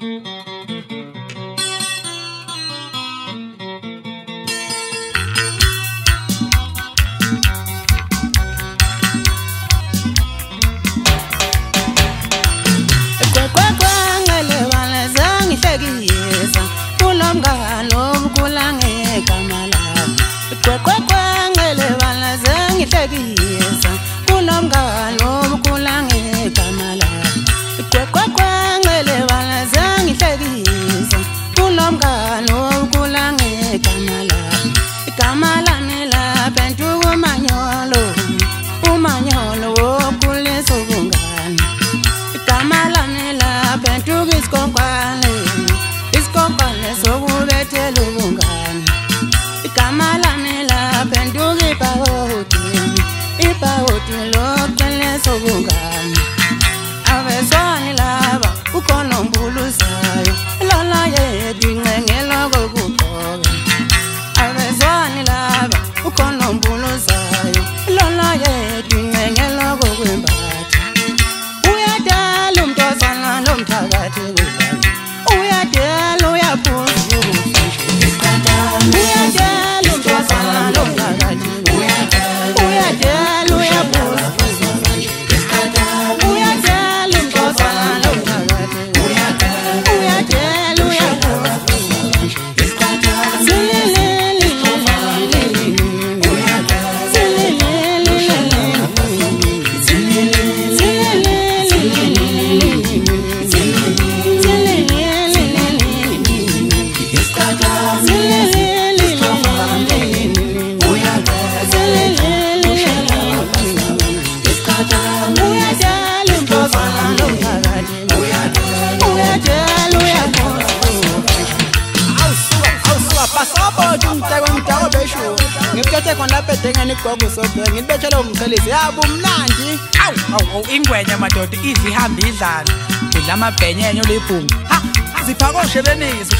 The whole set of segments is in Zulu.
Ingwenya madoda izi ihamba idlala udla amabhenyenyo lephungu ziphako shebenisi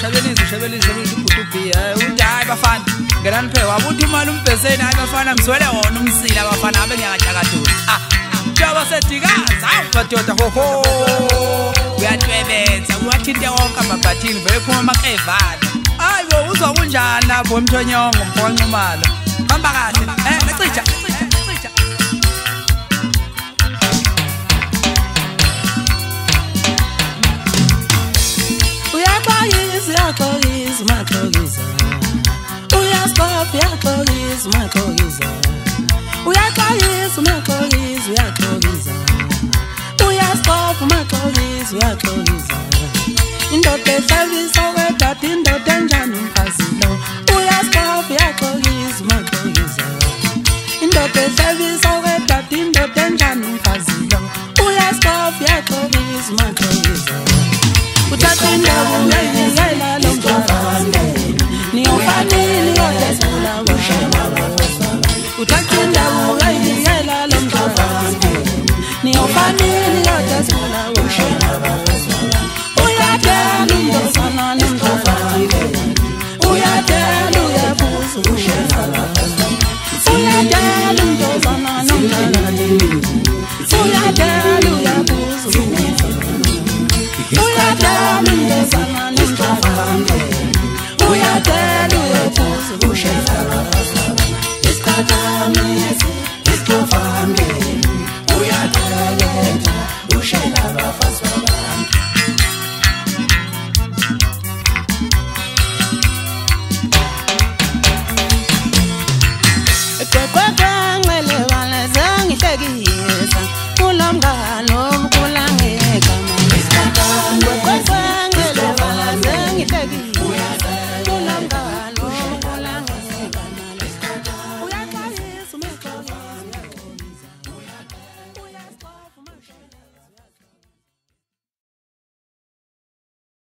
ugudubi unjayi bafana ngenani phe wabuthi imali umbheseni hayi bafana ngizwele wona umsila bafana abe ngiyakajakadula njoba sedikaza madoda hoho uyatwebetha uwathinte wonke amabhathini vele phuma amakevana hayi bo uzwa kunjani lapho emthonyongo mponqumalo hamba kahle lecija Uyadela uyabuza